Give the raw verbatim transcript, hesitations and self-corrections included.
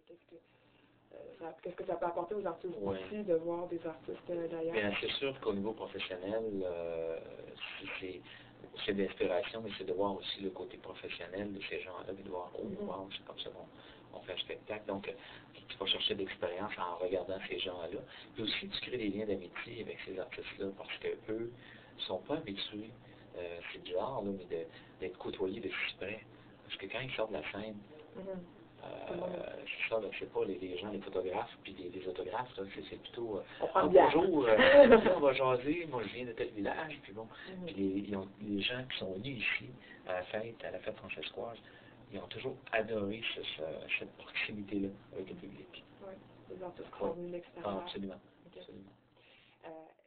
qu'est-ce que, euh, ça, qu'est-ce que ça peut apporter aux artistes Oui. aussi de voir des artistes euh, d'ailleurs? Bien, c'est sûr qu'au niveau professionnel, euh, c'est, c'est de l'inspiration, mais c'est de voir aussi le côté professionnel de ces gens-là, puis de voir, oh, wow, c'est comme ça qu'on on fait un spectacle. Donc, euh, tu vas chercher de l'expérience en regardant ces gens-là. Puis aussi, tu crées des liens d'amitié avec ces artistes-là, parce qu'eux ne sont pas habitués, euh, c'est bizarre, là, mais de, d'être côtoyés de si près. Parce que quand ils sortent de la scène, Mm-hmm. Euh, c'est ça, là, c'est pas les, les gens, les photographes, puis les, les autographes, là, c'est, c'est plutôt euh, on prend ah, bien. bonjour, euh, là, on va jaser, moi je viens de tel village, puis bon, Mm-hmm. puis les, ils ont, les gens qui sont venus ici à la fête, à la fête francescoise, ils ont toujours adoré ce, ce, cette proximité-là avec le public. Oui, les artistes qui sont venus de l'extérieur. Ah, absolument. Okay. absolument. Euh,